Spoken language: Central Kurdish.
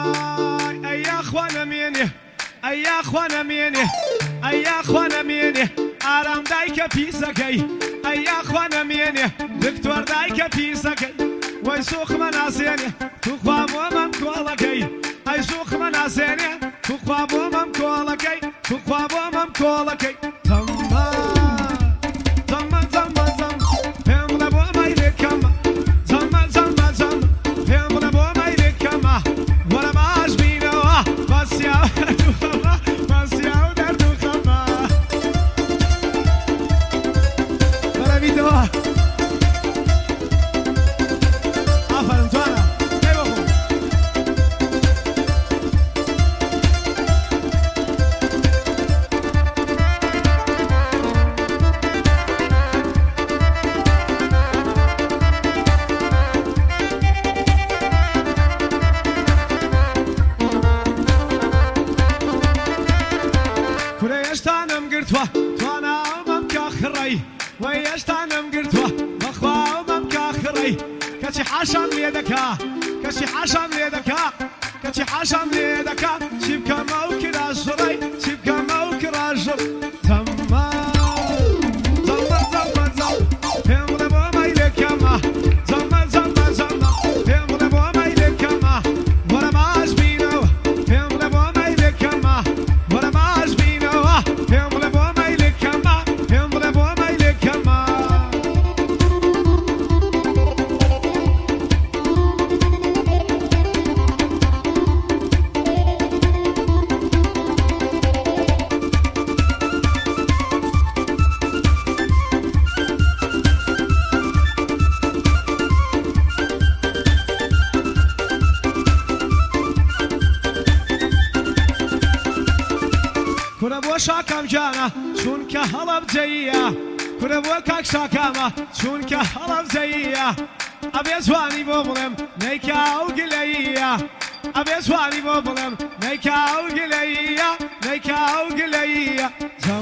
يا اخوانا ميني يا اخوانا ميني يا اخوانا ميني آرام دایکە پیسەکەی يا اخوانا ميني دکتۆر دایکە پیسەکەی وای سوخمە ناسێنێ توخوا بۆ مەم کۆڵەکەی ئەی سوخمە ناسێنێ توخوا بۆ مەم کۆڵەکەی توخوا بۆ مەم کۆڵەکەی تەمە تەمە تەمە تەم پێم بڵێ بۆ مەیلێکەمە تەمە تەمە تەم پێم بڵێ بۆ مەیلێکەمە وەرە باش بینەوە بەسیا بەسیا و دەردوخەمە وەرە بیتەوە ئافەرن توانە پێی وەخۆ کورە هێشتانم گرتووە تواناومەم کاخڕەی وەی هێشتانم گرتووە بەخواومەم کاخڕەی کەچی حاشام لێ دەکا کەچی حاشام لێ دەکا کەچی حاشام لێ دەکا چی بکەمە و کراژڕەی چی بکەمە و کراژڕ تەمە تەمە تەمە تەم پێم بڵێ بۆ مەیلێکەمە تەمە تەمە تەمە پێم بڵێ بۆ مەیلێکەمە وەرە باش بینەوە پێم بڵێ بۆ مەیلێکەمە وەرە باش بینەوە پێم بڵێ بۆ مەیلێکەمە پێم بڵێ بۆ مەیلێکەمە کورە بۆ شاکەم جانە چونکە هەڵەبجەیە کورە بۆ کاک شاکامە چونکە هەڵەبجەیە ئەبێ جوانی بۆ بڵێم نەیکا و گلەیە ئەبێ جوانی بۆ بڵێم نەیکا و گلەیە نەیکا و گلەیە